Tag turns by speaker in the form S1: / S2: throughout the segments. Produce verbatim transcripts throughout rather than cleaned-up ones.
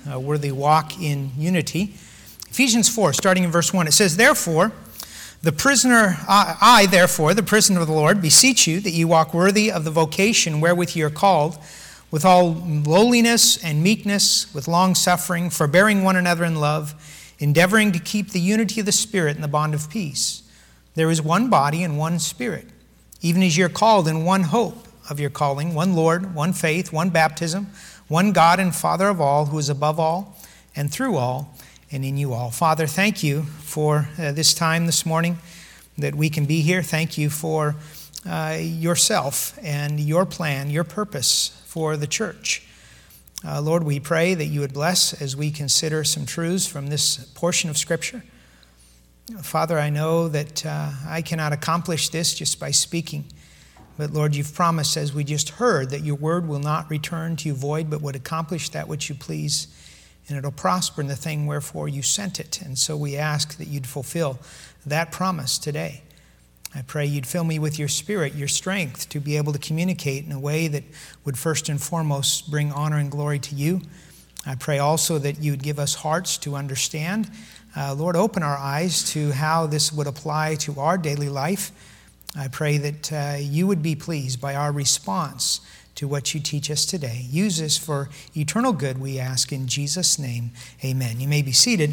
S1: a worthy walk in unity. Ephesians four, starting in verse one, it says, Therefore, the prisoner, I, I, therefore, the prisoner of the Lord, beseech you that ye walk worthy of the vocation wherewith ye are called, with all lowliness and meekness, with long suffering, forbearing one another in love, endeavoring to keep the unity of the Spirit in the bond of peace. There is one body and one Spirit, even as ye are called in one hope of your calling, one Lord, one faith, one baptism, one God and Father of all, who is above all and through all and in you all. Father, thank you for uh, this time this morning that we can be here. Thank you for uh, yourself and your plan, your purpose for the church. Uh, Lord, we pray that you would bless as we consider some truths from this portion of Scripture. Father, I know that uh, I cannot accomplish this just by speaking. But Lord, you've promised, as we just heard, that your word will not return to you void, but would accomplish that which you please, and it'll prosper in the thing wherefore you sent it. And so we ask that you'd fulfill that promise today. I pray you'd fill me with your spirit, your strength, to be able to communicate in a way that would first and foremost bring honor and glory to you. I pray also that you'd give us hearts to understand. Uh, Lord, open our eyes to how this would apply to our daily life. I pray that uh, you would be pleased by our response to what you teach us today. Use this for eternal good, we ask in Jesus' name. Amen. You may be seated.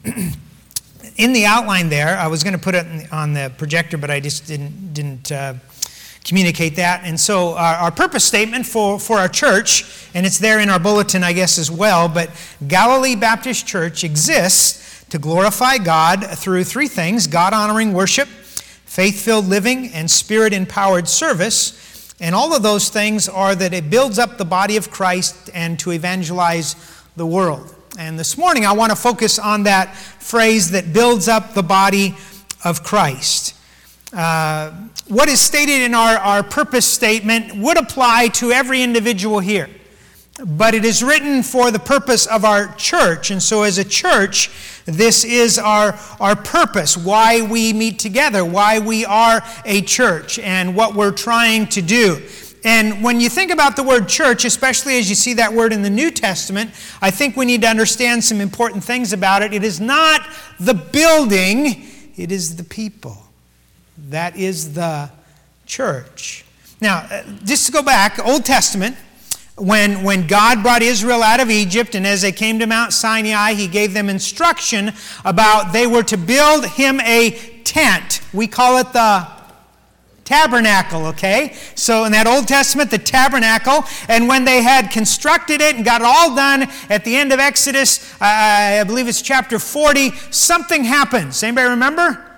S1: In the outline there, I was going to put it on the projector, but I just didn't didn't uh, communicate that. And so our, our purpose statement for, for our church, and it's there in our bulletin, I guess, as well, but Galilee Baptist Church exists to glorify God through three things: God-honoring worship, faith-filled living, and spirit-empowered service. And all of those things are that it builds up the body of Christ and to evangelize the world. And this morning I want to focus on that phrase that builds up the body of Christ. Uh, what is stated in our, our purpose statement would apply to every individual here. But it is written for the purpose of our church. And so as a church, this is our, our purpose, why we meet together, why we are a church, and what we're trying to do. And when you think about the word church, especially as you see that word in the New Testament, I think we need to understand some important things about it. It is not the building, it is the people. That is the church. Now, just to go back, Old Testament, when, when God brought Israel out of Egypt, and as they came to Mount Sinai, he gave them instruction about they were to build him a tent. We call it the tabernacle, okay? So in that Old Testament, the tabernacle, and when they had constructed it and got it all done, at the end of Exodus, uh, I believe it's chapter forty, something happens. Anybody remember?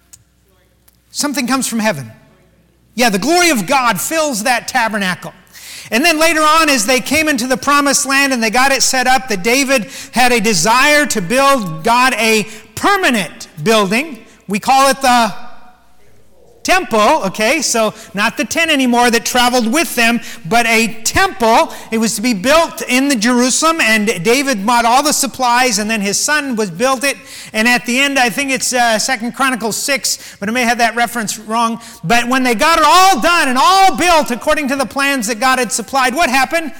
S1: Something comes from heaven. Yeah, the glory of God fills that tabernacle. And then later on, as they came into the promised land and they got it set up, that David had a desire to build God a permanent building. We call it the temple, okay, so not the tent anymore that traveled with them, but a temple. It was to be built in the Jerusalem, and David bought all the supplies, and then his son was built it. And at the end, I think it's uh, Second Chronicles six, but I may have that reference wrong. But when they got it all done and all built according to the plans that God had supplied, what happened?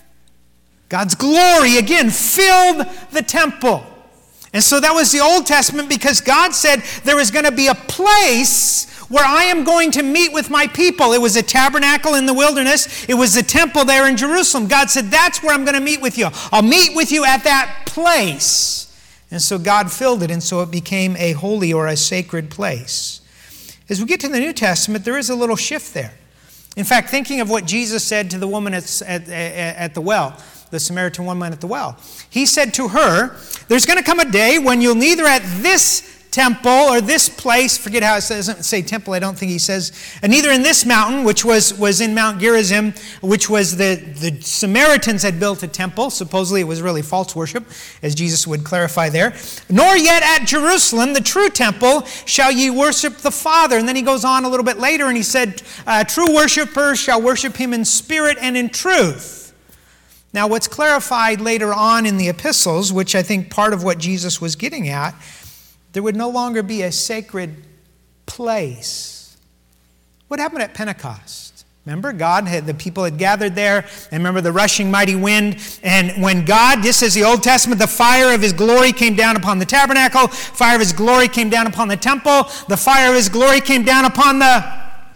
S1: God's glory again filled the temple. And so that was the Old Testament, because God said there was going to be a place where I am going to meet with my people. It was a tabernacle in the wilderness. It was the temple there in Jerusalem. God said, that's where I'm going to meet with you. I'll meet with you at that place. And so God filled it, and so it became a holy or a sacred place. As we get to the New Testament, there is a little shift there. In fact, thinking of what Jesus said to the woman at, at, at the well, the Samaritan woman at the well. He said to her, there's going to come a day when you'll neither at this temple or this place, forget how it says, doesn't say temple, I don't think he says, and neither in this mountain, which was, was in Mount Gerizim, which was the, the Samaritans had built a temple. Supposedly it was really false worship, as Jesus would clarify there. Nor yet at Jerusalem, the true temple, shall ye worship the Father. And then he goes on a little bit later and he said, uh, true worshipers shall worship him in spirit and in truth. Now, what's clarified later on in the epistles, which I think part of what Jesus was getting at, there would no longer be a sacred place. What happened at Pentecost? Remember, God had, the people had gathered there, and remember the rushing mighty wind, and when God, just as the Old Testament, the fire of his glory came down upon the tabernacle, fire of his glory came down upon the temple, the fire of his glory came down upon the,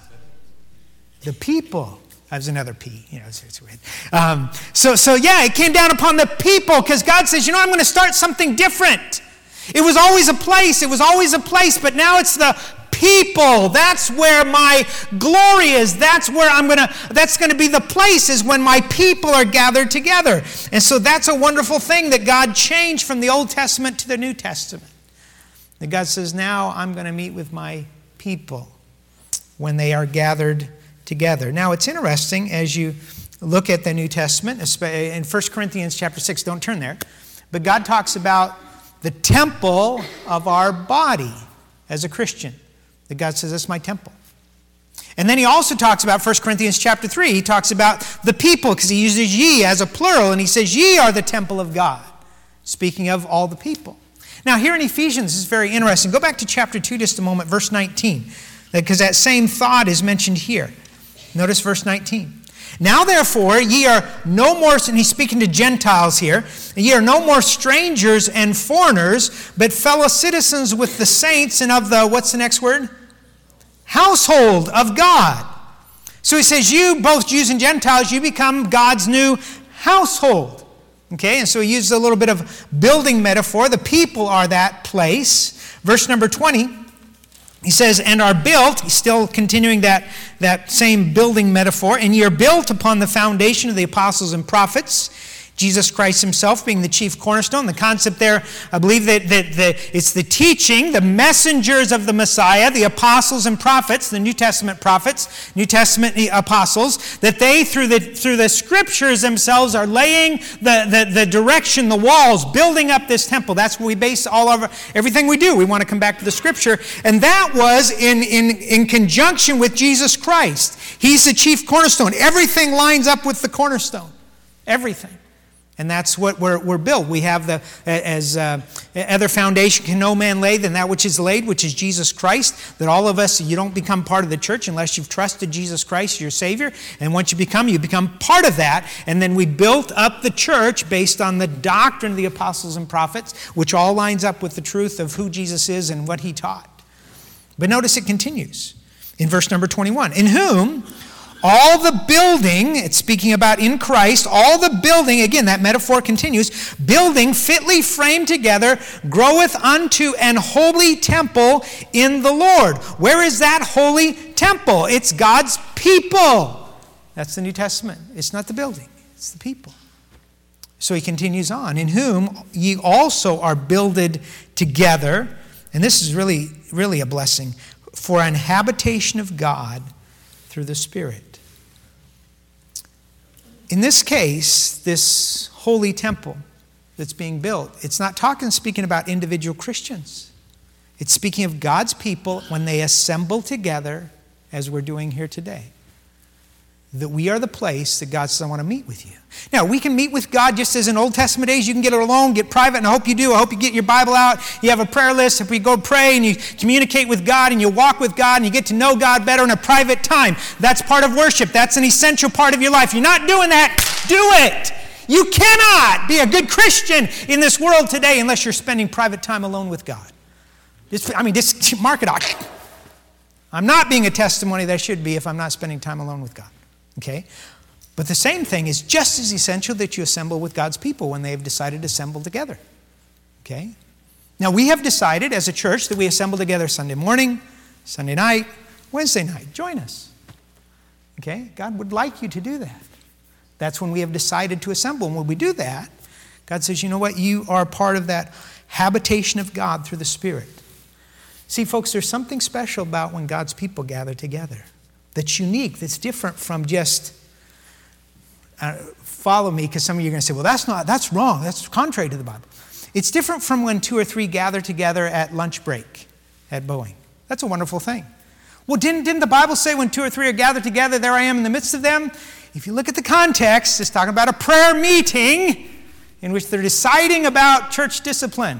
S1: the people. That was another P, you know, it's, it's weird. Um, so, so yeah, it came down upon the people, because God says, you know, I'm going to start something different. It was always a place, it was always a place, but now it's the people. That's where my glory is. That's where I'm going to, that's going to be the place, is when my people are gathered together. And so that's a wonderful thing that God changed from the Old Testament to the New Testament. That God says, now I'm going to meet with my people when they are gathered together. Now it's interesting as you look at the New Testament, in First Corinthians chapter six, don't turn there, but God talks about the temple of our body as a Christian. That God says, that's my temple. And then he also talks about First Corinthians chapter three. He talks about the people, because he uses ye as a plural, and he says, ye are the temple of God, speaking of all the people. Now here in Ephesians, this is very interesting. Go back to chapter two just a moment, verse nineteen, because that same thought is mentioned here. Notice verse nineteen. Now therefore, ye are no more, and he's speaking to Gentiles here, ye are no more strangers and foreigners, but fellow citizens with the saints and of the, what's the next word? Household of God. So he says, you, both Jews and Gentiles, you become God's new household. Okay, and so he uses a little bit of building metaphor. The people are that place. Verse number twenty. He says, and are built, he's still continuing that, that same building metaphor, and ye are built upon the foundation of the apostles and prophets, Jesus Christ himself being the chief cornerstone. The concept there, I believe that, that, that it's the teaching, the messengers of the Messiah, the apostles and prophets, the New Testament prophets, New Testament apostles, that they, through the, through the scriptures themselves, are laying the, the, the direction, the walls, building up this temple. That's what we base all of our, everything we do. We want to come back to the scripture. And that was in, in, in conjunction with Jesus Christ. He's the chief cornerstone. Everything lines up with the cornerstone. Everything. And that's what we're, we're built. We have the, as uh, other foundation can no man lay than that which is laid, which is Jesus Christ. That all of us, you don't become part of the church unless you've trusted Jesus Christ, your Savior. And once you become, you become part of that. And then we built up the church based on the doctrine of the apostles and prophets, which all lines up with the truth of who Jesus is and what he taught. But notice it continues in verse number twenty-one. In whom all the building, it's speaking about in Christ, all the building, again, that metaphor continues, building fitly framed together, groweth unto an holy temple in the Lord. Where is that holy temple? It's God's people. That's the New Testament. It's not the building, it's the people. So he continues on, in whom ye also are builded together, and this is really, really a blessing, for an habitation of God through the Spirit. In this case, this holy temple that's being built, it's not talking, speaking about individual Christians. It's speaking of God's people when they assemble together, as we're doing here today. That we are the place that God says, I want to meet with you. Now, we can meet with God just as in Old Testament days. You can get it alone, get private, and I hope you do. I hope you get your Bible out. You have a prayer list. If we go pray and you communicate with God and you walk with God and you get to know God better in a private time, that's part of worship. That's an essential part of your life. You're not doing that, do it. You cannot be a good Christian in this world today unless you're spending private time alone with God. Just, I mean, just mark it out. I'm not being a testimony that I should be if I'm not spending time alone with God. Okay? But the same thing is just as essential that you assemble with God's people when they have decided to assemble together. Okay? Now, we have decided as a church that we assemble together Sunday morning, Sunday night, Wednesday night. Join us. Okay? God would like you to do that. That's when we have decided to assemble. And when we do that, God says, you know what? You are part of that habitation of God through the Spirit. See, folks, there's something special about when God's people gather together. That's unique, that's different from just, uh, follow me, because some of you are going to say, well, that's not, that's wrong, that's contrary to the Bible. It's different from when two or three gather together at lunch break at Boeing. That's a wonderful thing. Well, didn't, didn't the Bible say when two or three are gathered together, there I am in the midst of them? If you look at the context, it's talking about a prayer meeting in which they're deciding about church discipline.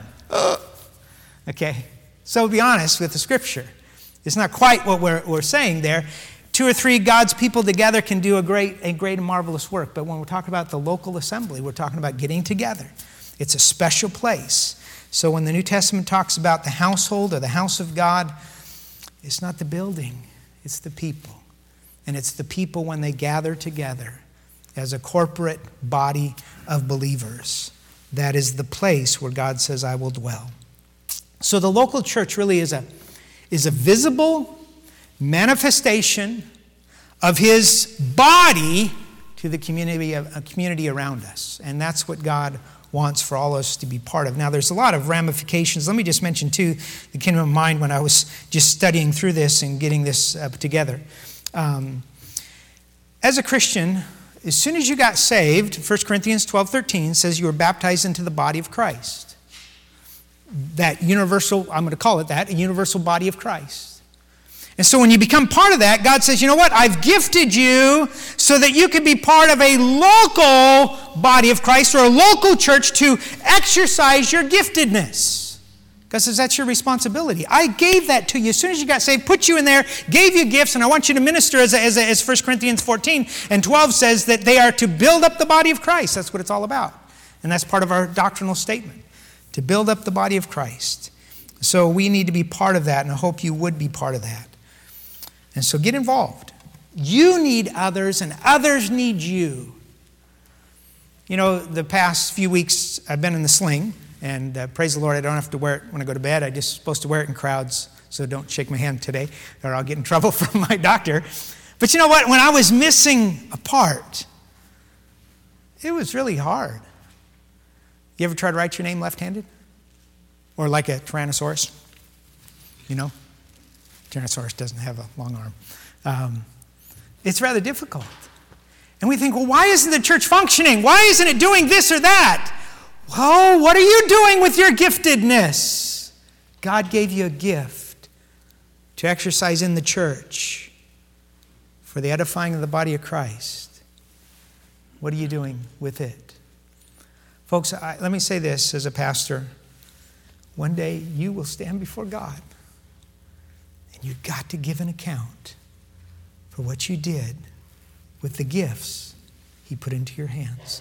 S1: Okay, so be honest with the scripture. It's not quite what we're, we're saying there. two or three God's people together can do a great, a great and marvelous work. But when we're talking about the local assembly, we're talking about getting together. It's a special place. So when the New Testament talks about the household or the house of God, it's not the building, it's the people. And it's the people when they gather together as a corporate body of believers. That is the place where God says, I will dwell. So the local church really is a, is a visible manifestation of his body to the community, a community around us. And that's what God wants for all of us to be part of. Now, there's a lot of ramifications. Let me just mention, too, the kingdom of mind when I was just studying through this and getting this uh, together. Um, as a Christian, as soon as you got saved, First Corinthians twelve thirteen says you were baptized into the body of Christ. That universal, I'm going to call it that, a universal body of Christ. And so when you become part of that, God says, you know what? I've gifted you so that you can be part of a local body of Christ or a local church to exercise your giftedness. God says, that's your responsibility. I gave that to you. As soon as you got saved, put you in there, gave you gifts, and I want you to minister as, a, as, a, as First Corinthians fourteen and twelve says that they are to build up the body of Christ. That's what it's all about. And that's part of our doctrinal statement, to build up the body of Christ. So we need to be part of that, and I hope you would be part of that. And so get involved. You need others, and others need you. You know, the past few weeks I've been in the sling, and uh, praise the Lord, I don't have to wear it when I go to bed. I'm just supposed to wear it in crowds, so don't shake my hand today, or I'll get in trouble from my doctor. But you know what? When I was missing a part, it was really hard. You ever try to write your name left-handed? Or like a Tyrannosaurus? You know? Tyrannosaurus doesn't have a long arm. Um, it's rather difficult. And we think, well, why isn't the church functioning? Why isn't it doing this or that? Well, what are you doing with your giftedness? God gave you a gift to exercise in the church for the edifying of the body of Christ. What are you doing with it? Folks, I, let me say this as a pastor. One day you will stand before God. And you've got to give an account for what you did with the gifts he put into your hands.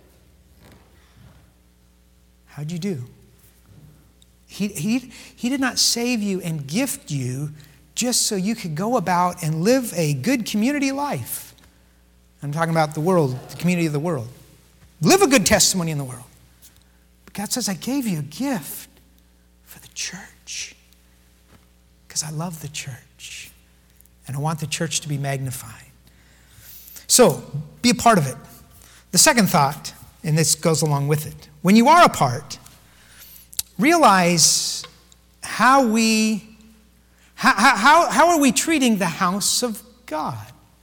S1: How'd you do? He, he, he did not save you and gift you just so you could go about and live a good community life. I'm talking about the world, the community of the world. Live a good testimony in the world. But God says, I gave you a gift for the church. Because I love the church. And I want the church to be magnified. So, be a part of it. The second thought, and this goes along with it. When you are a part, realize how we, how, how, how are we treating the house of God?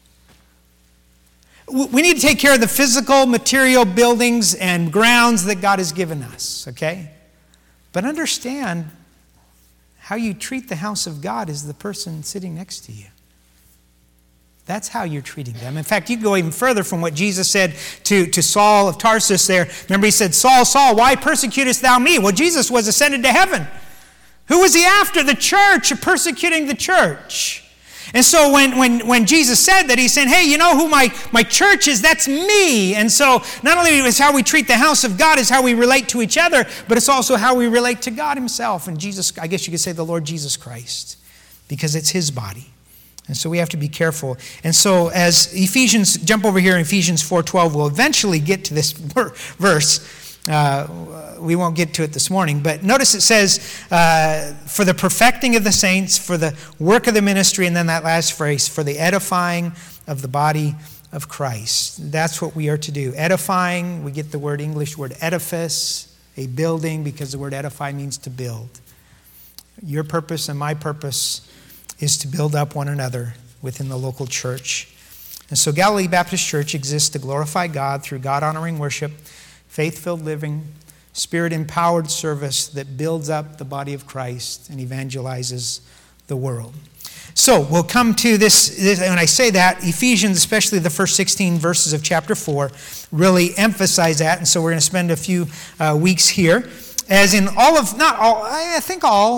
S1: We need to take care of the physical, material buildings and grounds that God has given us, okay? But understand how you treat the house of God is the person sitting next to you. That's how you're treating them. In fact, you go even further from what Jesus said to, to Saul of Tarsus there. Remember, he said, Saul, Saul, why persecutest thou me? Well, Jesus was ascended to heaven. Who was he after? The church, persecuting the church. And so when, when, when Jesus said that, he's saying, hey, you know who my, my church is? That's me. And so not only is how we treat the house of God is how we relate to each other, but it's also how we relate to God himself. And Jesus, I guess you could say the Lord Jesus Christ, because it's his body. And so we have to be careful. And so as Ephesians, jump over here in Ephesians four twelve, we'll eventually get to this verse. Uh, we won't get to it this morning. But notice it says, uh, for the perfecting of the saints, for the work of the ministry, and then that last phrase, for the edifying of the body of Christ. That's what we are to do. Edifying, we get the word English word edifice, a building, because the word edify means to build. Your purpose and my purpose is to build up one another within the local church. And so Galilee Baptist Church exists to glorify God through God-honoring worship, faith-filled living, spirit-empowered service that builds up the body of Christ and evangelizes the world. So we'll come to this, this, when I say that, Ephesians, especially the first sixteen verses of chapter four, really emphasize that. And so we're going to spend a few uh, weeks here. As in all of, not all, I think all,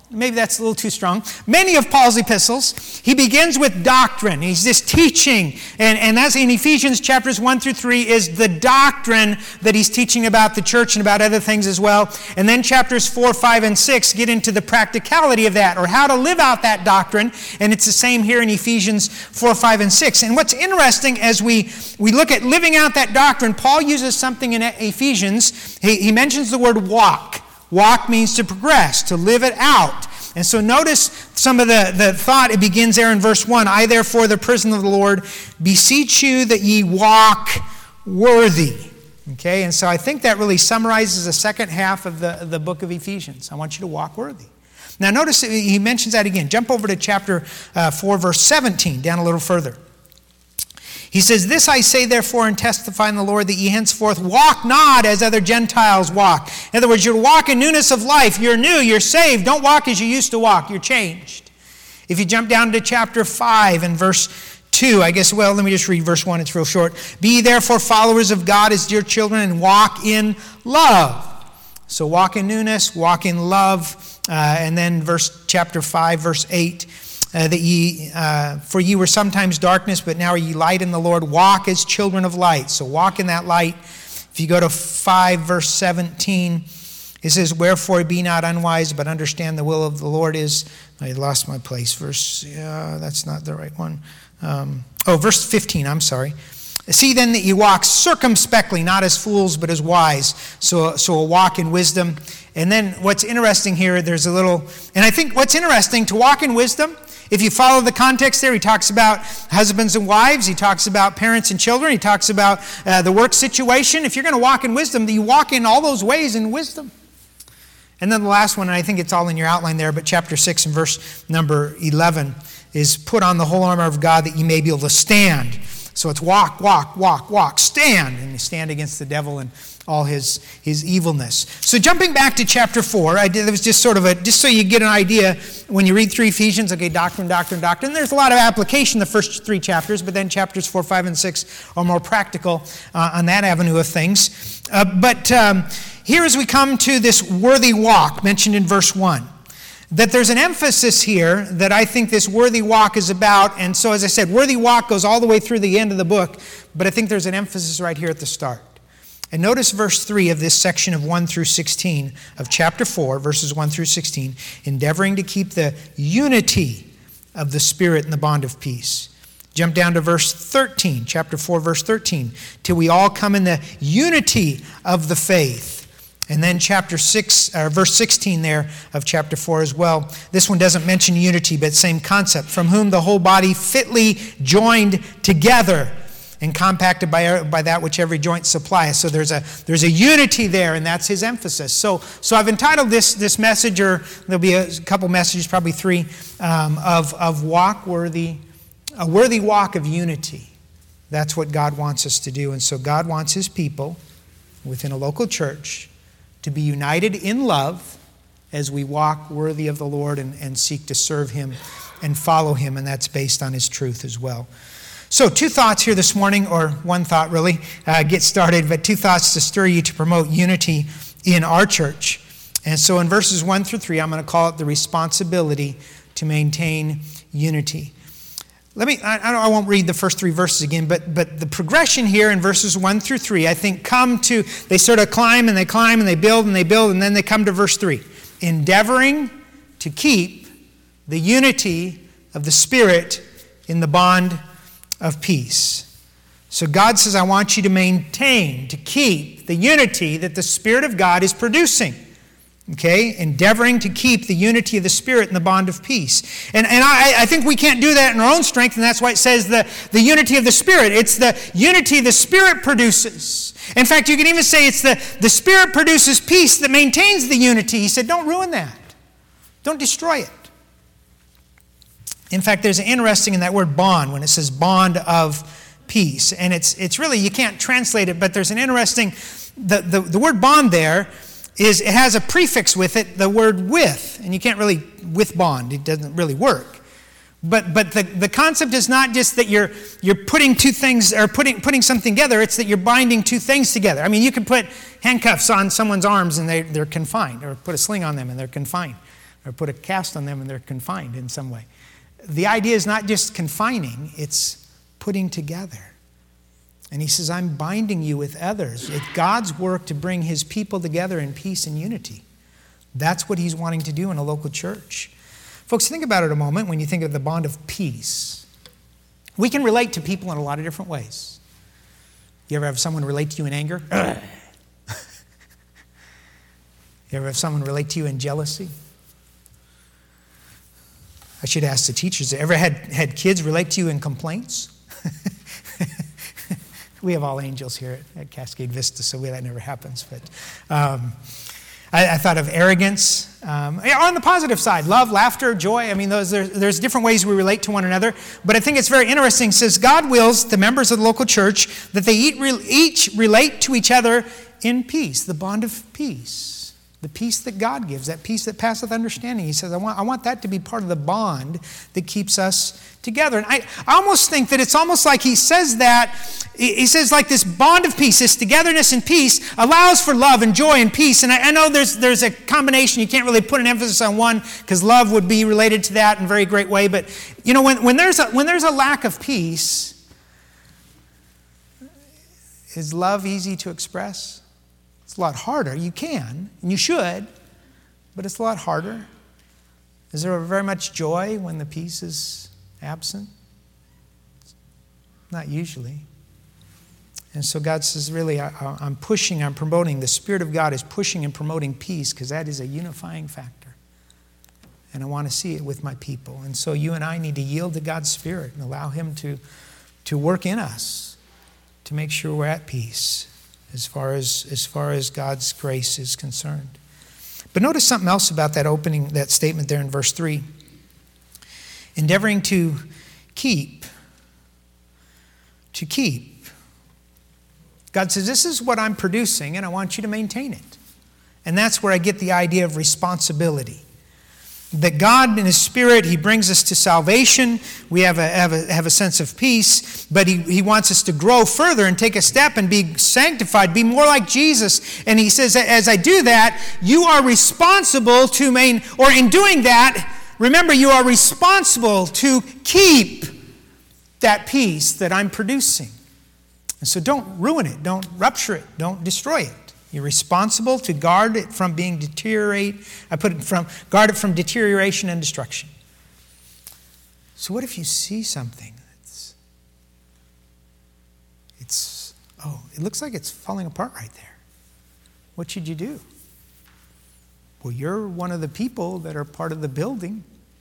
S1: maybe that's a little too strong, many of Paul's epistles, he begins with doctrine. He's just teaching. And, and that's in Ephesians chapters one through three is the doctrine that he's teaching about the church and about other things as well. And then chapters four, five, and six get into the practicality of that, or how to live out that doctrine. And it's the same here in Ephesians four, five, and six. And what's interesting as we, we look at living out that doctrine, Paul uses something in Ephesians. He, he mentions the word walk. Walk means to progress, to live it out. And so notice some of the, the thought. It begins there in verse one. I, therefore, the prisoner of the Lord, beseech you that ye walk worthy. Okay, and so I think that really summarizes the second half of the, the book of Ephesians. I want you to walk worthy. Now notice he mentions that again. Jump over to chapter uh, four, verse seventeen, down a little further. He says, this I say therefore and testify in the Lord, that ye henceforth walk not as other Gentiles walk. In other words, you're walking newness of life. You're new, you're saved. Don't walk as you used to walk. You're changed. If you jump down to chapter five and verse two, I guess, well, let me just read verse one. It's real short. Be ye therefore followers of God as dear children, and walk in love. So walk in newness, walk in love. Uh, and then verse chapter five, verse eight. Uh, that ye, uh, for ye were sometimes darkness, but now are ye light in the Lord. Walk as children of light. So walk in that light. If you go to five, verse seventeen, it says, wherefore be not unwise, but understand the will of the Lord is. I lost my place. Verse, yeah, that's not the right one. Um, oh, verse fifteen, I'm sorry. See then that ye walk circumspectly, not as fools, but as wise. So, so a walk in wisdom. And then what's interesting here, there's a little, and I think what's interesting, to walk in wisdom, if you follow the context there, he talks about husbands and wives. He talks about parents and children. He talks about uh, the work situation. If you're going to walk in wisdom, you walk in all those ways in wisdom. And then the last one, and I think it's all in your outline there, but chapter six and verse number eleven is put on the whole armor of God that you may be able to stand. So it's walk, walk, walk, walk, stand. And you stand against the devil and all his, his evilness. So jumping back to chapter four, I did, it was just sort of a, just so you get an idea, when you read through Ephesians, okay, doctrine, doctrine, doctrine, there's a lot of application the first three chapters, but then chapters four, five, and six are more practical uh, on that avenue of things. Uh, but um, here as we come to this worthy walk mentioned in verse one, that there's an emphasis here that I think this worthy walk is about. And so, as I said, worthy walk goes all the way through the end of the book, but I think there's an emphasis right here at the start. And notice verse three of this section of one through sixteen of chapter four, verses one through sixteen, endeavoring to keep the unity of the Spirit in the bond of peace. Jump down to verse thirteen, chapter four, verse thirteen, till we all come in the unity of the faith. And then chapter six, or verse sixteen there of chapter four as well. This one doesn't mention unity, but same concept. From whom the whole body fitly joined together and compacted by, by that which every joint supplies. So there's a there's a unity there, and that's his emphasis. So so I've entitled this this message, or there'll be a couple messages, probably three, um, of of walk worthy, a worthy walk of unity. That's what God wants us to do, and so God wants His people within a local church to be united in love as we walk worthy of the Lord and, and seek to serve Him and follow Him, and that's based on His truth as well. So two thoughts here this morning, or one thought really, uh, get started, but two thoughts to stir you to promote unity in our church. And so in verses one through three, I'm going to call it the responsibility to maintain unity. Let me, I, I won't read the first three verses again, but but the progression here in verses one through three, I think come to, they sort of climb and they climb and they build and they build, and then they come to verse three. Endeavoring to keep the unity of the Spirit in the bond of peace. So God says, I want you to maintain, to keep the unity that the Spirit of God is producing. Okay, endeavoring to keep the unity of the Spirit in the bond of peace. And, and I, I think we can't do that in our own strength, and that's why it says the, the unity of the Spirit. It's the unity the Spirit produces. In fact, you can even say it's the, the Spirit produces peace that maintains the unity. He said, don't ruin that. Don't destroy it. In fact, there's an interesting in that word bond, when it says bond of peace. And it's it's really, you can't translate it, but there's an interesting, the, the, the word bond there, is it has a prefix with it, the word with, and you can't really with bond, it doesn't really work. But but the, the concept is not just that you're you're putting two things, or putting putting something together, it's that you're binding two things together. I mean, you can put handcuffs on someone's arms and they, they're confined, or put a sling on them and they're confined. or put a cast on them and they're confined in some way. The idea is not just confining, it's putting together. And he says, I'm binding you with others. It's God's work to bring his people together in peace and unity. That's what he's wanting to do in a local church. Folks, think about it a moment when you think of the bond of peace. We can relate to people in a lot of different ways. You ever have someone relate to you in anger? You ever have someone relate to you in jealousy? I should ask the teachers, ever had, had kids relate to you in complaints? We have all angels here at, at Cascade Vista, so we, that never happens. But um, I, I thought of arrogance. Um, on the positive side, love, laughter, joy. I mean, those there's, there's different ways we relate to one another. But I think it's very interesting. It says, God wills the members of the local church that they each relate to each other in peace, the bond of peace. The peace that God gives, that peace that passeth understanding. He says, I want, I want that to be part of the bond that keeps us together. And I, I almost think that it's almost like he says that, he says like this bond of peace, this togetherness and peace allows for love and joy and peace. And I, I know there's, there's a combination. You can't really put an emphasis on one because love would be related to that in a very great way. But, you know, when, when, there's a, when there's a lack of peace, is love easy to express? It's a lot harder. You can, and you should, but it's a lot harder. Is there very much joy when the peace is absent? Not usually. And so God says, really, I, I'm pushing, I'm promoting, the Spirit of God is pushing and promoting peace because that is a unifying factor. And I want to see it with my people. And so you and I need to yield to God's Spirit and allow him to, to work in us to make sure we're at peace. As far as, as far as God's grace is concerned. But notice something else about that opening, that statement there in verse three. Endeavoring to keep. To keep. God says, this is what I'm producing, and I want you to maintain it. And that's where I get the idea of responsibility. That God in his Spirit, he brings us to salvation. We have a, have a, have a sense of peace, but he, he wants us to grow further and take a step and be sanctified, be more like Jesus. And he says, as I do that, you are responsible to main, or in doing that, remember, you are responsible to keep that peace that I'm producing. And so don't ruin it, don't rupture it, don't destroy it. You're responsible to guard it from being deteriorate. I put it from guard it from deterioration and destruction. So what if you see something that's it's oh, it looks like it's falling apart right there. What should you do? Well, you're one of the people that are part of the building.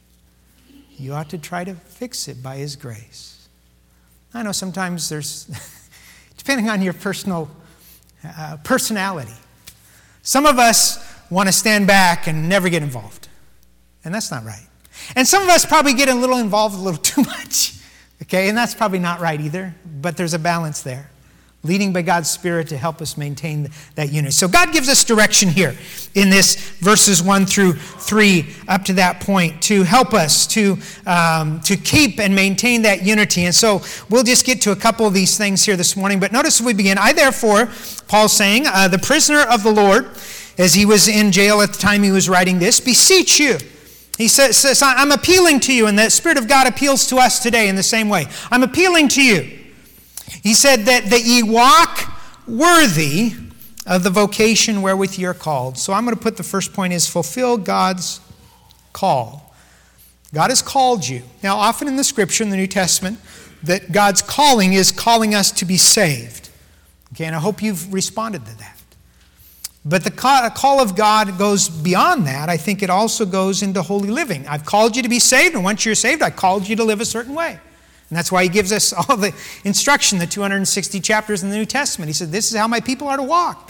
S1: You ought to try to fix it by his grace. I know sometimes there's depending on your personal Uh, personality. Some of us want to stand back and never get involved. And that's not right. And some of us probably get a little involved a little too much. Okay, and that's probably not right either. But there's a balance there. Leading by God's Spirit to help us maintain that unity. So God gives us direction here in this verses one through three up to that point to help us to, um, to keep and maintain that unity. And so we'll just get to a couple of these things here this morning. But notice as we begin, I therefore, Paul's saying, uh, the prisoner of the Lord, as he was in jail at the time he was writing this, beseech you. He says, says, I'm appealing to you, and the Spirit of God appeals to us today in the same way. I'm appealing to you. He said that, that ye walk worthy of the vocation wherewith ye are called. So I'm going to put the first point is fulfill God's call. God has called you. Now, often in the Scripture, in the New Testament, that God's calling is calling us to be saved. Okay, and I hope you've responded to that. But the call of God goes beyond that. I think it also goes into holy living. I've called you to be saved, and once you're saved, I called you to live a certain way. And that's why he gives us all the instruction, the two hundred sixty chapters in the New Testament. He said, this is how my people are to walk.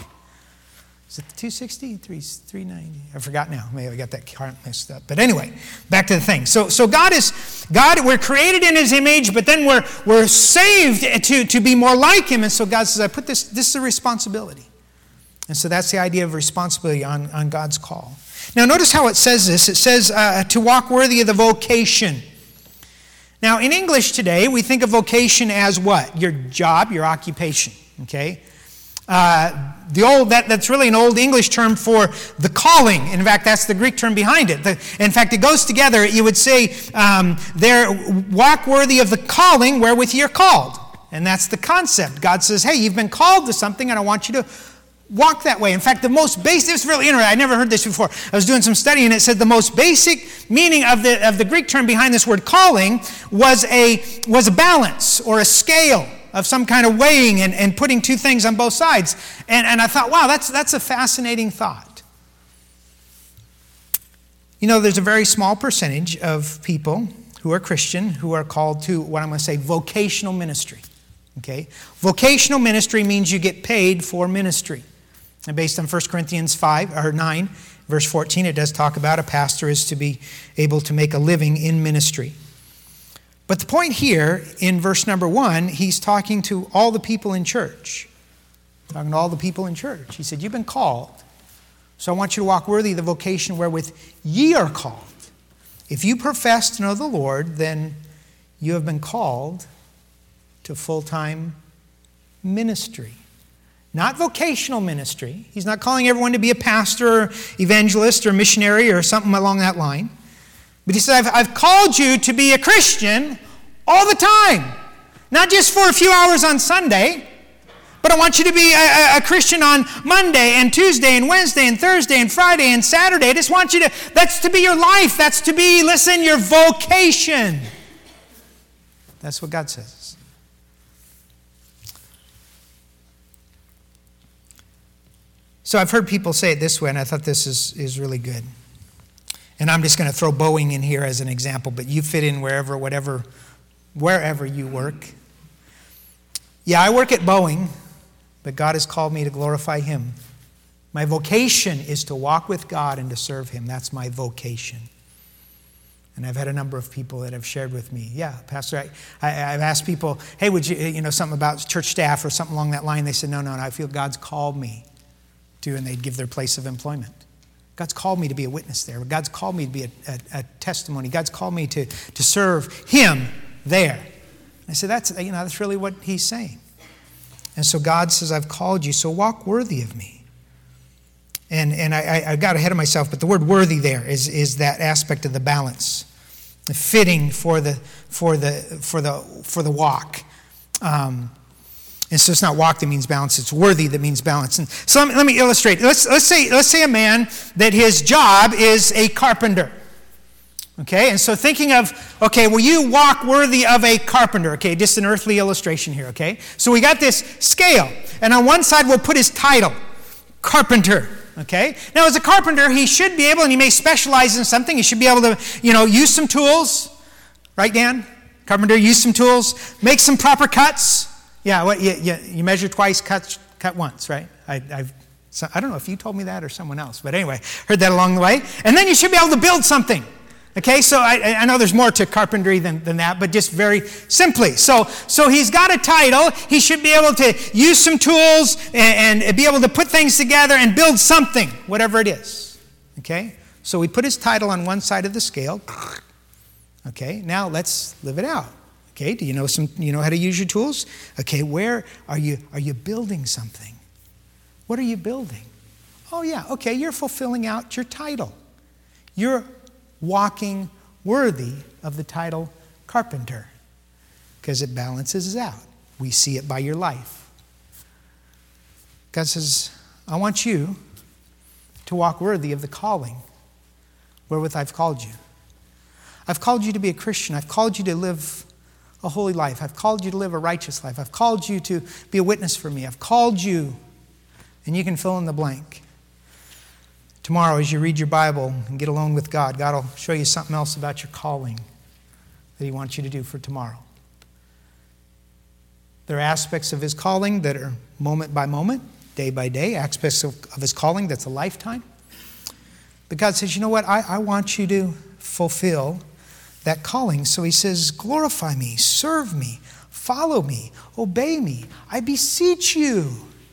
S1: Is it the two sixty? three ninety? I forgot now. Maybe I got that count messed up. But anyway, back to the thing. So so God is, God, we're created in his image, but then we're we're saved to, to be more like him. And so God says, I put this, this is a responsibility. And so that's the idea of responsibility on, on God's call. Now notice how it says this. It says uh, to walk worthy of the vocation. Now, in English today, we think of vocation as what? Your job, your occupation, okay? Uh, the old that, that's really an old English term for the calling. In fact, that's the Greek term behind it. The, in fact, it goes together. You would say, um, there, walk worthy of the calling wherewith you're called. And that's the concept. God says, hey, you've been called to something, and I want you to walk that way. In fact, the most basic, it's really interesting. I never heard this before. I was doing some study, and it said the most basic meaning of the of the Greek term behind this word calling was a was a balance or a scale of some kind of weighing and, and putting two things on both sides. And, and I thought, wow, that's that's a fascinating thought. You know, there's a very small percentage of people who are Christian who are called to what I'm going to say vocational ministry. Okay? Vocational ministry means you get paid for ministry. And based on First Corinthians five or nine, verse fourteen, it does talk about a pastor is to be able to make a living in ministry. But the point here in verse number one, he's talking to all the people in church. Talking to all the people in church. He said, you've been called. So I want you to walk worthy of the vocation wherewith ye are called. If you profess to know the Lord, then you have been called to full-time ministry. Not vocational ministry. He's not calling everyone to be a pastor or evangelist or missionary or something along that line. But he said, I've, I've called you to be a Christian all the time. Not just for a few hours on Sunday, but I want you to be a, a, a Christian on Monday and Tuesday and Wednesday and Thursday and Friday and Saturday. I just want you to, that's to be your life. That's to be, listen, your vocation. That's what God says. So I've heard people say it this way, and I thought this is, is really good. And I'm just going to throw Boeing in here as an example, but you fit in wherever, whatever, wherever you work. Yeah, I work at Boeing, but God has called me to glorify Him. My vocation is to walk with God and to serve Him. That's my vocation. And I've had a number of people that have shared with me, yeah, Pastor, I, I, I've asked people, hey, would you, you know, something about church staff or something along that line. They said, no, no, no, I feel God's called me to, and they'd give their place of employment. God's called me to be a witness there. God's called me to be a, a, a testimony. God's called me to, to serve Him there. And I said, that's, you know, that's really what He's saying. And so God says, I've called you, so walk worthy of me. And and I, I got ahead of myself, but the word worthy there is, is that aspect of the balance, the fitting for the for the for the for the walk. Um, And so it's not walk that means balance, it's worthy that means balance. And so let me, let me illustrate. Let's, let's, say, let's say a man that his job is a carpenter. Okay, and so thinking of, okay, will you walk worthy of a carpenter? Okay, just an earthly illustration here, okay? So we got this scale, and on one side we'll put his title, carpenter. Okay, now as a carpenter, he should be able, and he may specialize in something, he should be able to, you know, use some tools, right, Dan? Carpenter, use some tools, make some proper cuts. Yeah, what, you, you, you measure twice, cut cut once, right? I, I've, so, I don't know if you told me that or someone else, but anyway, heard that along the way. And then you should be able to build something. Okay, so I, I know there's more to carpentry than, than that, but just very simply. So, so he's got a title. He should be able to use some tools and, and be able to put things together and build something, whatever it is. Okay, so we put his title on one side of the scale. Okay, now let's live it out. Okay, do you know some? You know how to use your tools? Okay, where are you? Are you building something? What are you building? Oh yeah, okay, you're fulfilling out your title. You're walking worthy of the title carpenter because it balances out. We see it by your life. God says, I want you to walk worthy of the calling wherewith I've called you. I've called you to be a Christian. I've called you to live a holy life. I've called you to live a righteous life. I've called you to be a witness for me. I've called you, and you can fill in the blank. Tomorrow, as you read your Bible and get alone with God, God will show you something else about your calling that He wants you to do for tomorrow. There are aspects of His calling that are moment by moment, day by day, aspects of, of His calling that's a lifetime. But God says, you know what? I, I want you to fulfill that calling. So He says, glorify me, serve me, follow me, obey me. I beseech you.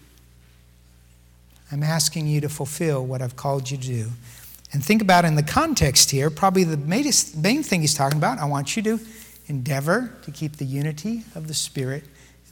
S1: I'm asking you to fulfill what I've called you to do. And think about in the context here, probably the main thing He's talking about, I want you to endeavor to keep the unity of the Spirit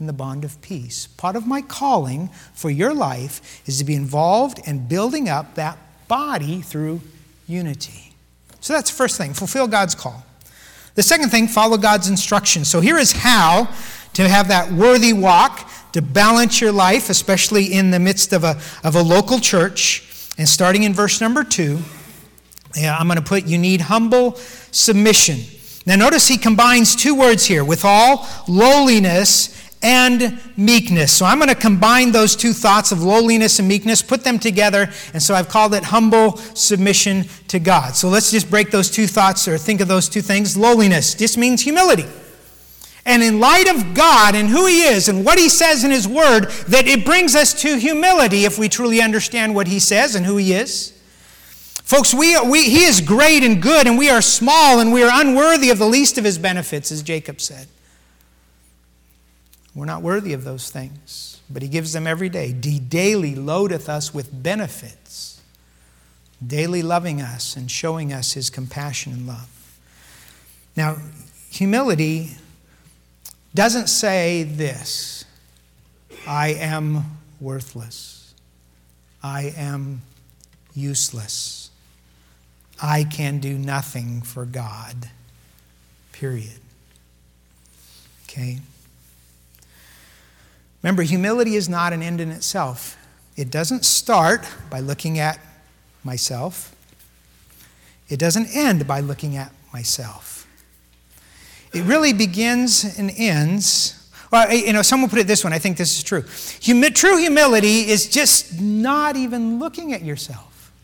S1: in the bond of peace. Part of my calling for your life is to be involved in building up that body through unity. So that's the first thing, fulfill God's call. The second thing, follow God's instructions. So here is how to have that worthy walk, to balance your life, especially in the midst of a, of a local church. And starting in verse number two, yeah, I'm going to put, you need humble submission. Now notice he combines two words here, with all lowliness and meekness. So I'm going to combine those two thoughts of lowliness and meekness, put them together, and so I've called it humble submission to God. So let's just break those two thoughts or think of those two things. Lowliness just means humility. And in light of God and who He is and what He says in His Word, that it brings us to humility if we truly understand what He says and who He is. Folks, we, we, He is great and good, and we are small, and we are unworthy of the least of His benefits, as Jacob said. We're not worthy of those things, but He gives them every day. He daily loadeth us with benefits, daily loving us and showing us His compassion and love. Now, humility doesn't say this: I am worthless. I am useless. I can do nothing for God. Period. Okay? Remember, humility is not an end in itself. It doesn't start by looking at myself. It doesn't end by looking at myself. It really begins and ends. Well, you know, someone put it this way, and I think this is true. Humi- true humility is just not even looking at yourself.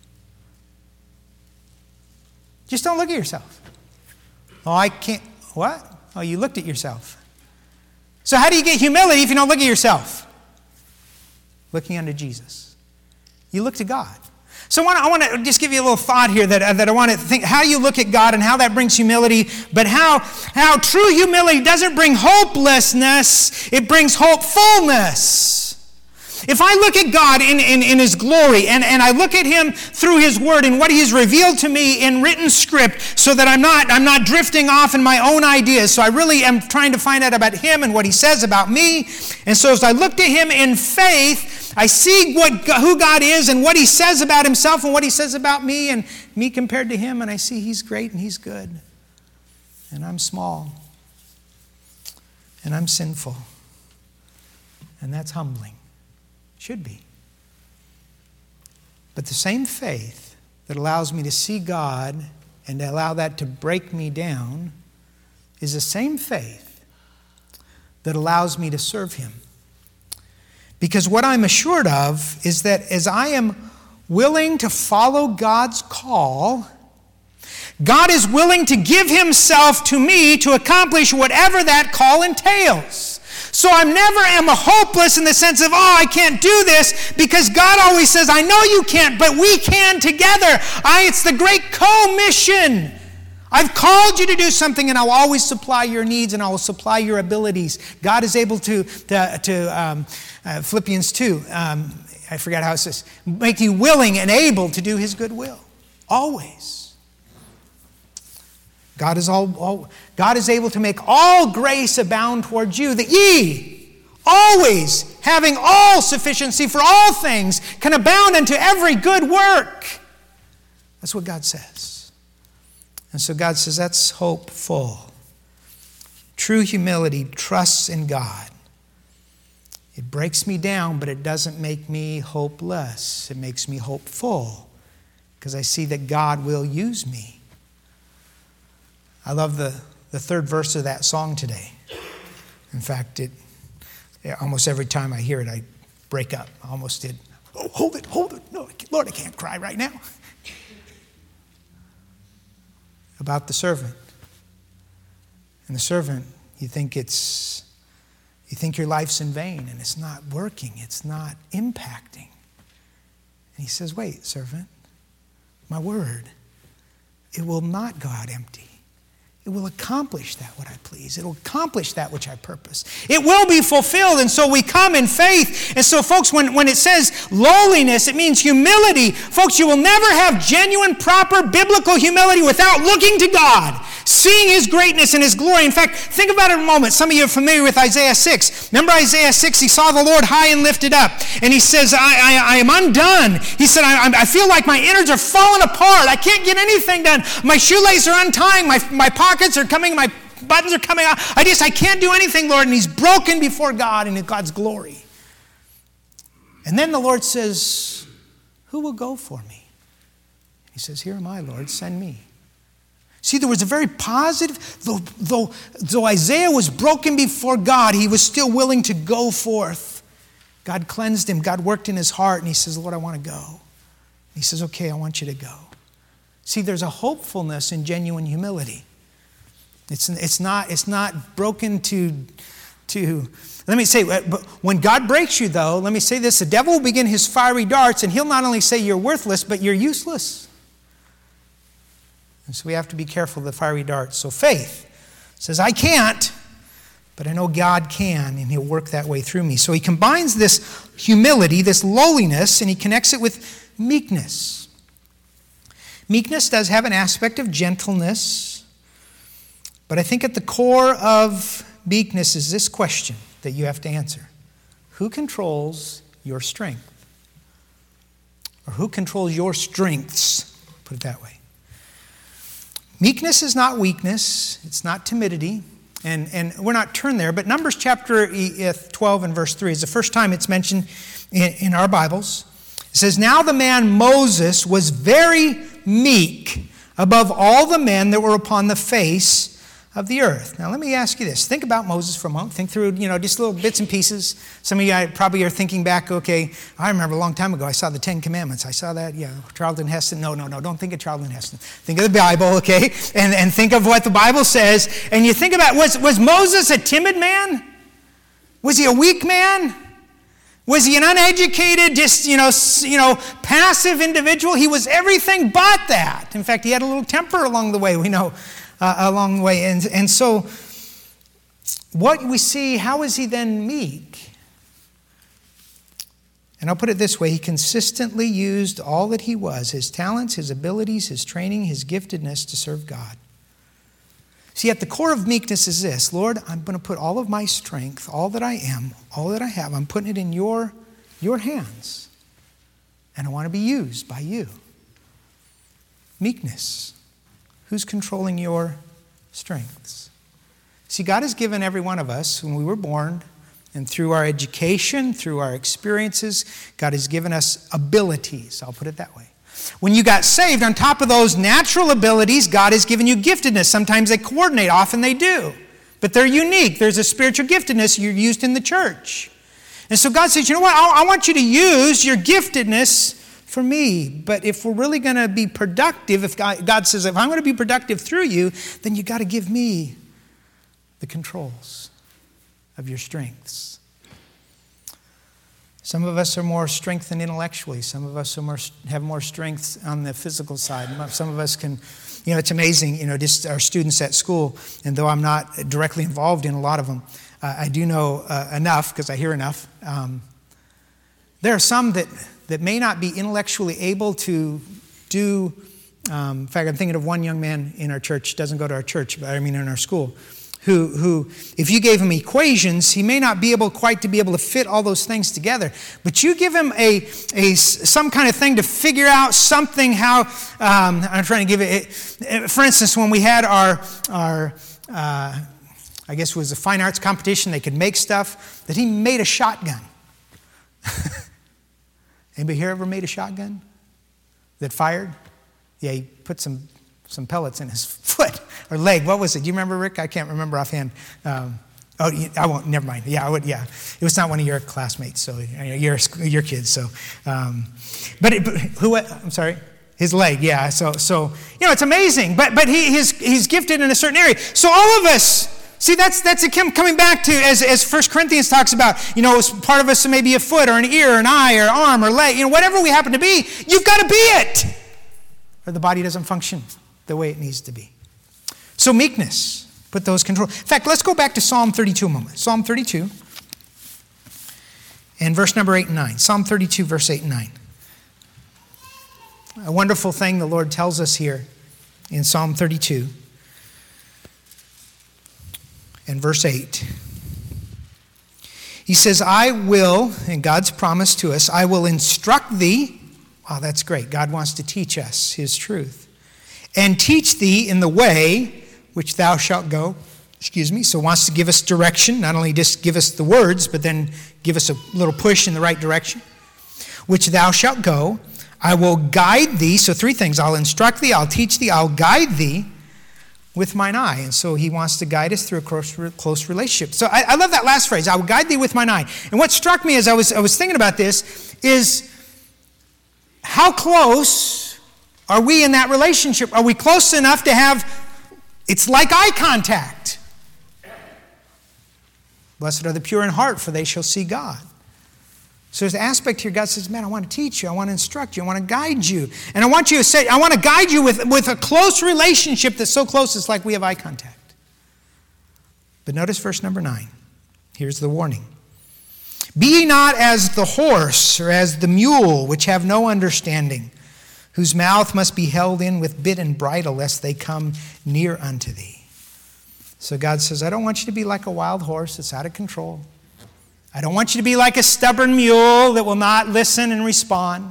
S1: Just don't look at yourself. Oh, I can't. What? Oh, you looked at yourself. So how do you get humility if you don't look at yourself? Looking unto Jesus. You look to God. So I want to, I want to just give you a little thought here that, uh, that I want to think how you look at God and how that brings humility, but how, how true humility doesn't bring hopelessness, it brings hopefulness. If I look at God in, in, in His glory and, and I look at Him through His Word and what He has revealed to me in written script so that I'm not, I'm not drifting off in my own ideas, so I really am trying to find out about Him and what He says about me. And so as I look to Him in faith, I see what, who God is and what He says about Himself and what He says about me and me compared to Him, and I see He's great and He's good. And I'm small. And I'm sinful. And that's humbling. Should be. But the same faith that allows me to see God and to allow that to break me down is the same faith that allows me to serve Him. Because what I'm assured of is that as I am willing to follow God's call, God is willing to give Himself to me to accomplish whatever that call entails. So I'm never am a hopeless in the sense of, oh, I can't do this, because God always says, I know you can't, but we can together. I, it's the great commission. I've called you to do something, and I'll always supply your needs, and I will supply your abilities. God is able to, to, to um, uh, Philippians two, um, I forgot how it says, make you willing and able to do His good will. Always. God is all, all God is able to make all grace abound towards you, that ye, always having all sufficiency for all things, can abound unto every good work. That's what God says. And so God says that's hopeful. True humility trusts in God. It breaks me down, but it doesn't make me hopeless. It makes me hopeful, because I see that God will use me. I love the, the third verse of that song today. In fact, it almost every time I hear it, I break up. I almost did. Oh, hold it, hold it. No, Lord, I can't cry right now. About the servant. And the servant, you think it's, you think your life's in vain, and it's not working. It's not impacting. And He says, wait, servant, my word, it will not go out empty. It will accomplish that what I please. It will accomplish that which I purpose. It will be fulfilled, and so we come in faith. And so, folks, when, when it says lowliness, it means humility. Folks, you will never have genuine, proper, biblical humility without looking to God. seeing his greatness and his glory. In fact, think about it a moment. Some of you are familiar with Isaiah six. Remember Isaiah six? He saw the Lord high and lifted up. And he says, I, I, I am undone. He said, I, I feel like my innards are falling apart. I can't get anything done. My shoelaces are untying. My, my pockets are coming. My buttons are coming out. I just, I can't do anything, Lord. And he's broken before God and in God's glory. And then the Lord says, who will go for me? He says, here am I, Lord, send me. See, there was a very positive, though, though, though Isaiah was broken before God, he was still willing to go forth. God cleansed him. God worked in his heart, and he says, Lord, I want to go. He says, okay, I want you to go. See, there's a hopefulness in genuine humility. It's, it's, not, it's not broken to, to, let me say, when God breaks you, though, let me say this, the devil will begin his fiery darts, and he'll not only say you're worthless, but you're useless. And so we have to be careful of the fiery darts. So faith says, I can't, but I know God can, and he'll work that way through me. So he combines this humility, this lowliness, and he connects it with meekness. Meekness does have an aspect of gentleness, but I think at the core of meekness is this question that you have to answer. Who controls your strength? Or who controls your strengths? Put it that way. Meekness is not weakness. It's not timidity. And, and we're not turned there, but Numbers chapter twelve and verse three is the first time it's mentioned in, in our Bibles. It says, now the man Moses was very meek above all the men that were upon the face of the earth. Now let me ask you this. Think about Moses for a moment. Think through, you know, just little bits and pieces. Some of you probably are thinking back, okay, I remember a long time ago, I saw the Ten Commandments. I saw that, yeah, Charlton Heston. No, no, no, don't think of Charlton Heston. Think of the Bible, okay? And, and think of what the Bible says. And you think about, was, was Moses a timid man? Was he a weak man? Was he an uneducated, just, you know, you know, passive individual? He was everything but that. In fact, he had a little temper along the way, we know. Uh, along the way. And, and so what we see, how is he then meek? And I'll put it this way. He consistently used all that he was, his talents, his abilities, his training, his giftedness to serve God. See, at the core of meekness is this. Lord, I'm going to put all of my strength, all that I am, all that I have, I'm putting it in your, your hands. And I want to be used by you. Meekness. Who's controlling your strengths? See, God has given every one of us, when we were born, and through our education, through our experiences, God has given us abilities. I'll put it that way. When you got saved, on top of those natural abilities, God has given you giftedness. Sometimes they coordinate, often they do. But they're unique. There's a spiritual giftedness you're used in the church. And so God says, you know what? I, I want you to use your giftedness for me. But if we're really going to be productive, if God, God says, if I'm going to be productive through you, then you got to give me the controls of your strengths. Some of us are more strengthened intellectually. Some of us are more, have more strength on the physical side. Some of us can, you know, it's amazing, you know, just our students at school, and though I'm not directly involved in a lot of them, uh, I do know uh, enough, because I hear enough. Um, there are some that that may not be intellectually able to do, um, in fact, I'm thinking of one young man in our church, doesn't go to our church, but I mean in our school, who, who, if you gave him equations, he may not be able quite to be able to fit all those things together. But you give him a, a some kind of thing to figure out something how, um, I'm trying to give it, for instance, when we had our, our uh, I guess it was a fine arts competition, they could make stuff, that he made a shotgun. Anybody here ever made a shotgun that fired? Yeah, he put some, some pellets in his foot or leg. What was it? Do you remember, Rick? I can't remember offhand. Um, oh, I won't. Never mind. Yeah, I would. Yeah, it was not one of your classmates, so your your kids. So, um, but, it, but who? I'm sorry. His leg. Yeah. So so you know it's amazing. But but he he's he's gifted in a certain area. So all of us. See, that's that's him coming back to, as, as First Corinthians talks about, you know, part of us may be a foot or an ear or an eye or arm or leg, you know, whatever we happen to be, you've got to be it. Or the body doesn't function the way it needs to be. So meekness, put those control. In fact, let's go back to Psalm thirty-two a moment. Psalm thirty-two and verse number eight and nine. Psalm thirty-two, verse eight and nine. A wonderful thing the Lord tells us here in Psalm thirty-two. and verse eight. He says, I will, and God's promise to us, I will instruct thee. Wow, that's great. God wants to teach us his truth. And teach thee in the way which thou shalt go. Excuse me. So wants to give us direction, not only just give us the words, but then give us a little push in the right direction. Which thou shalt go. I will guide thee. So three things. I'll instruct thee, I'll teach thee, I'll guide thee with mine eye. And so he wants to guide us through a close, close relationship. So I, I love that last phrase, I will guide thee with mine eye. And what struck me as I was, I was thinking about this is how close are we in that relationship? Are we close enough to have, it's like eye contact. Blessed are the pure in heart, for they shall see God. So there's an aspect here, God says, man, I want to teach you, I want to instruct you, I want to guide you. And I want you to say, I want to guide you with, with a close relationship that's so close it's like we have eye contact. But notice verse number nine. Here's the warning. Be ye not as the horse or as the mule, which have no understanding, whose mouth must be held in with bit and bridle, lest they come near unto thee. So God says, I don't want you to be like a wild horse that's out of control. I don't want you to be like a stubborn mule that will not listen and respond.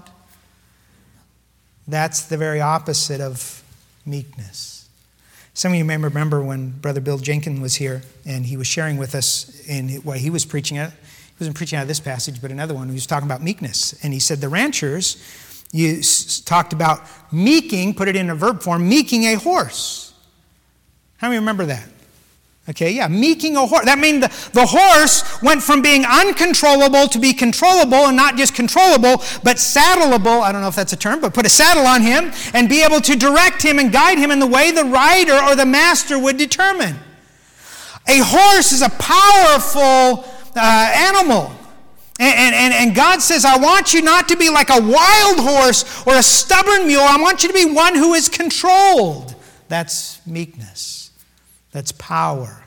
S1: That's the very opposite of meekness. Some of you may remember when Brother Bill Jenkins was here and he was sharing with us in what he was preaching at. He wasn't preaching out of this passage, but another one. He was talking about meekness. And he said the ranchers you talked about meeking, put it in a verb form, meeking a horse. How many remember that? Okay, yeah, meeking a horse. That means the, the horse went from being uncontrollable to be controllable, and not just controllable, but saddleable. I don't know if that's a term, but put a saddle on him and be able to direct him and guide him in the way the rider or the master would determine. A horse is a powerful uh, animal. And, and, and God says, I want you not to be like a wild horse or a stubborn mule. I want you to be one who is controlled. That's meekness. That's power.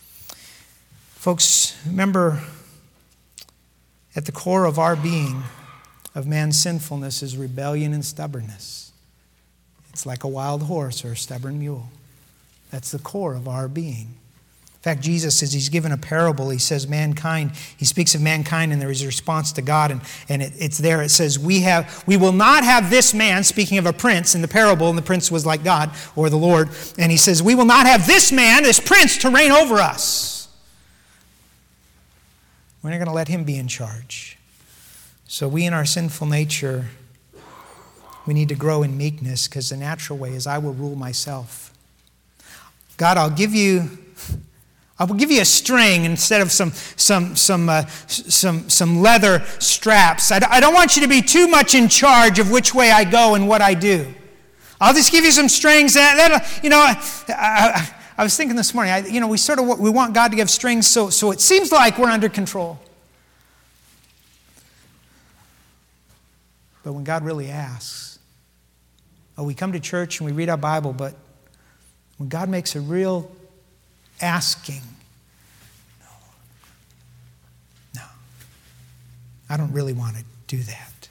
S1: Folks, remember, at the core of our being, of man's sinfulness, is rebellion and stubbornness. It's like a wild horse or a stubborn mule. That's the core of our being. In fact, Jesus, as he's given a parable, he says mankind, he speaks of mankind and there is a response to God, and, and it, it's there. It says, we have, we will not have this man, speaking of a prince in the parable, and the prince was like God or the Lord, and he says, we will not have this man, this prince, to reign over us. We're not going to let him be in charge. So we in our sinful nature, we need to grow in meekness, because the natural way is I will rule myself. God, I'll give you... I will give you a string instead of some some some uh, some some leather straps. I, I don't want you to be too much in charge of which way I go and what I do. I'll just give you some strings. That, that you know, I, I, I was thinking this morning. I, you know, we sort of we want God to give strings, so so it seems like we're under control. But when God really asks, oh, we come to church and we read our Bible, but when God makes a real asking, no, no, I don't really want to do that.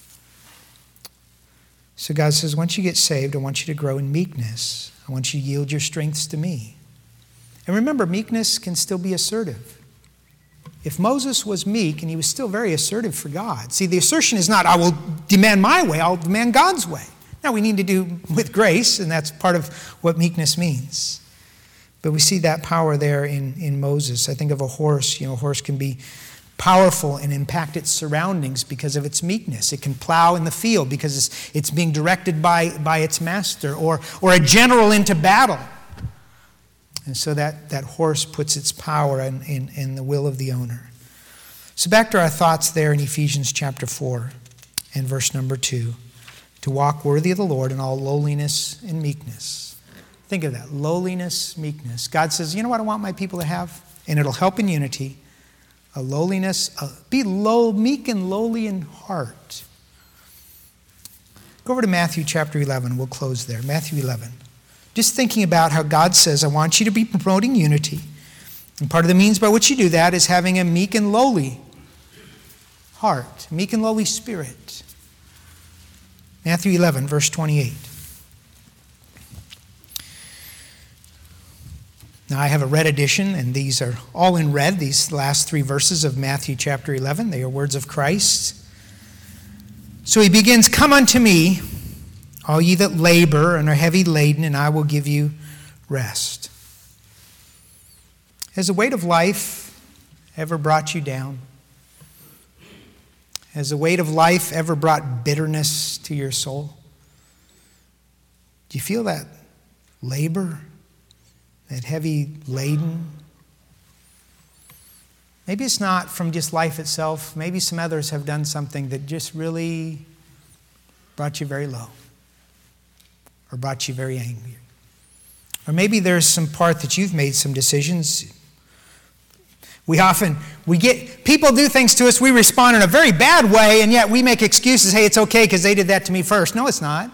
S1: So God says, once you get saved, I want you to grow in meekness. I want you to yield your strengths to me. And remember, meekness can still be assertive. If Moses was meek, and he was still very assertive for God. See, the assertion is not, I will demand my way, I'll demand God's way. Now, we need to do with grace, and that's part of what meekness means. But we see that power there in, in Moses. I think of a horse. You know, a horse can be powerful and impact its surroundings because of its meekness. It can plow in the field because it's, it's being directed by, by its master, or, or a general into battle. And so that, that horse puts its power in, in, in the will of the owner. So back to our thoughts there in Ephesians chapter four and verse number two. To walk worthy of the Lord in all lowliness and meekness. Think of that, lowliness, meekness. God says, you know what I want my people to have? And it'll help in unity. A lowliness, a, be low, meek and lowly in heart. Go over to Matthew chapter eleven. We'll close there. Matthew eleven. Just thinking about how God says, I want you to be promoting unity. And part of the means by which you do that is having a meek and lowly heart, meek and lowly spirit. Matthew eleven, verse twenty-eight. Now, I have a red edition, and these are all in red, these last three verses of Matthew chapter eleven. They are words of Christ. So he begins, "Come unto me, all ye that labor and are heavy laden, and I will give you rest." Has the weight of life ever brought you down? Has the weight of life ever brought bitterness to your soul? Do you feel that labor, that heavy laden? Maybe it's not from just life itself. Maybe some others have done something that just really brought you very low or brought you very angry. Or maybe there's some part that you've made some decisions. We often, we get, people do things to us, we respond in a very bad way, and yet we make excuses. Hey, it's okay because they did that to me first. No, it's not.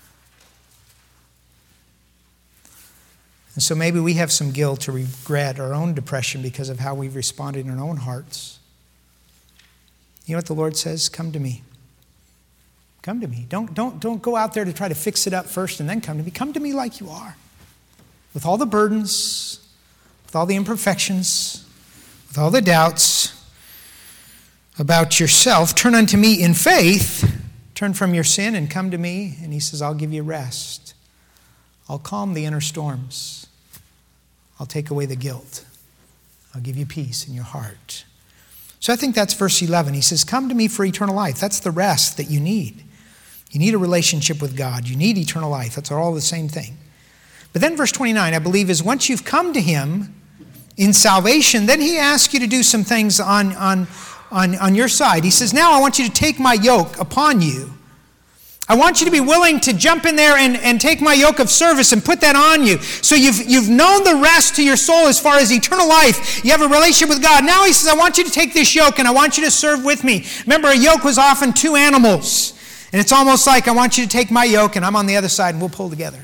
S1: And so maybe we have some guilt or regret, our own depression because of how we've responded in our own hearts. You know what the Lord says? Come to me. Come to me. Don't, don't, don't go out there to try to fix it up first and then come to me. Come to me like you are. With all the burdens, with all the imperfections, with all the doubts about yourself. Turn unto me in faith. Turn from your sin and come to me. And he says, I'll give you rest. I'll calm the inner storms. I'll take away the guilt. I'll give you peace in your heart. So I think that's verse eleven. He says, come to me for eternal life. That's the rest that you need. You need a relationship with God. You need eternal life. That's all the same thing. But then verse twenty-nine, I believe, is once you've come to him in salvation, then he asks you to do some things on, on, on, on your side. He says, now I want you to take my yoke upon you. I want you to be willing to jump in there and, and take my yoke of service and put that on you. So you've, you've known the rest to your soul as far as eternal life. You have a relationship with God. Now he says, I want you to take this yoke and I want you to serve with me. Remember, a yoke was often two animals. And it's almost like I want you to take my yoke and I'm on the other side and we'll pull together.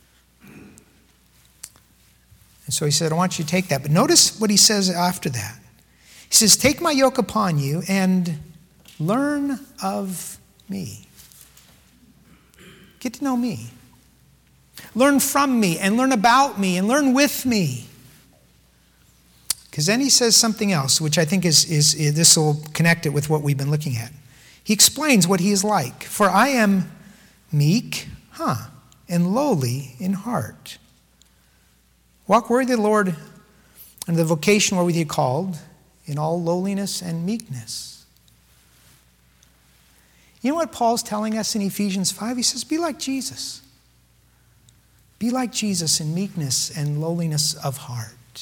S1: And so he said, I want you to take that. But notice what he says after that. He says, take my yoke upon you and learn of me. Get to know me. Learn from me and learn about me and learn with me. Because then he says something else, which I think is, is, is this will connect it with what we've been looking at. He explains what he is like. For I am meek, huh, and lowly in heart. Walk worthy of the Lord and the vocation wherewith he called in all lowliness and meekness. You know what Paul's telling us in Ephesians five? He says, be like Jesus. Be like Jesus in meekness and lowliness of heart.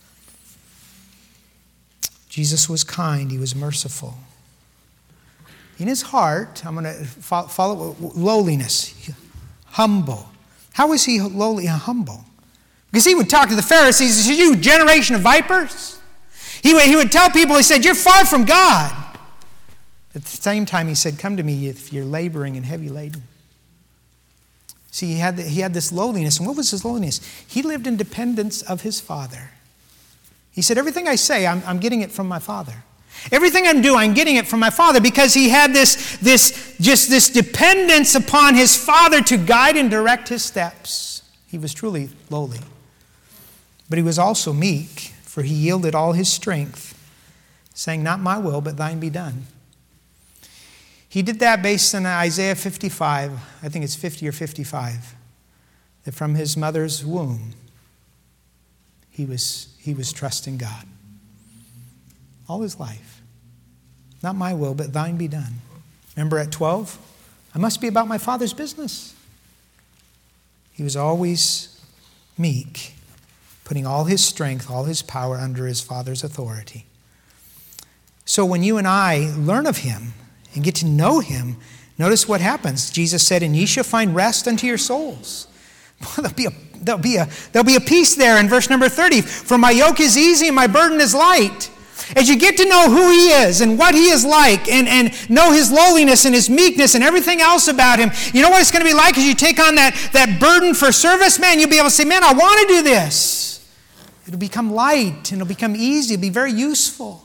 S1: Jesus was kind. He was merciful. In his heart, I'm going to follow lowliness, humble. How was he lowly and humble? Because he would talk to the Pharisees. He said, you generation of vipers. He would, he would tell people, he said, you're far from God. At the same time, he said, come to me if you're laboring and heavy laden. See, he had, the, he had this lowliness. And what was his lowliness? He lived in dependence of his Father. He said, everything I say, I'm, I'm getting it from my Father. Everything I'm doing, I'm getting it from my Father, because he had this, this, just this dependence upon his Father to guide and direct his steps. He was truly lowly. But he was also meek, for he yielded all his strength, saying, not my will, but thine be done. He did that based on Isaiah fifty-five, I think it's fifty or fifty-five, that from his mother's womb, he was, he was trusting God. All his life. Not my will, but thine be done. Remember at twelve? I must be about my Father's business. He was always meek, putting all his strength, all his power under his Father's authority. So when you and I learn of him and get to know him, notice what happens. Jesus said, and ye shall find rest unto your souls. There'll be a, there'll be a, there'll be a peace there in verse number thirty. For my yoke is easy and my burden is light. As you get to know who he is and what he is like and, and know his lowliness and his meekness and everything else about him, you know what it's going to be like as you take on that, that burden for service? Man, you'll be able to say, man, I want to do this. It'll become light and it'll become easy. It'll be very useful.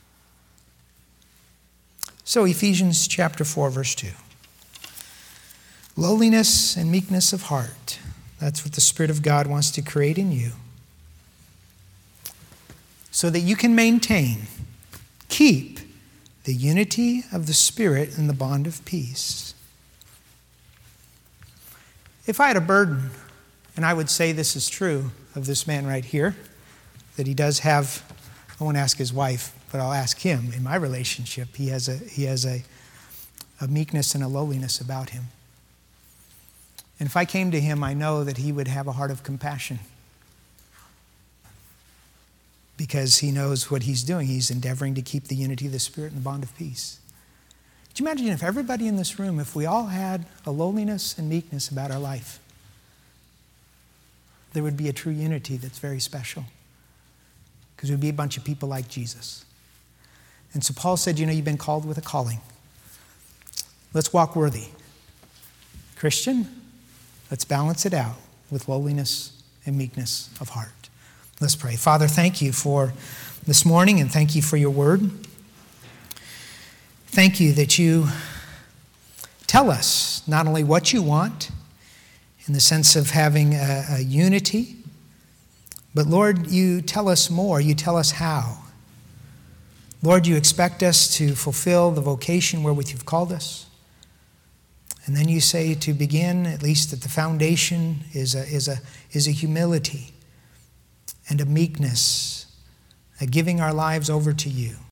S1: So Ephesians chapter four, verse two. Lowliness and meekness of heart. That's what the Spirit of God wants to create in you. so that you can maintain, keep the unity of the Spirit in the bond of peace. If I had a burden, and I would say this is true of this man right here, that he does have, I won't ask his wife, but I'll ask him. In my relationship, he has a he has a, a meekness and a lowliness about him. And if I came to him, I know that he would have a heart of compassion, because he knows what he's doing. He's endeavoring to keep the unity of the Spirit and the bond of peace. Could you imagine if everybody in this room, if we all had a lowliness and meekness about our life, there would be a true unity that's very special, because it would be a bunch of people like Jesus. And so Paul said, you know, you've been called with a calling. Let's walk worthy. Christian, let's balance it out with lowliness and meekness of heart. Let's pray. Father, thank you for this morning, and thank you for your word. Thank you that you tell us not only what you want in the sense of having a, a unity, but Lord, you tell us more. You tell us how. Lord, you expect us to fulfill the vocation wherewith you've called us. And then you say to begin, at least at the foundation, is a, is a, is a humility and a meekness, a giving our lives over to you.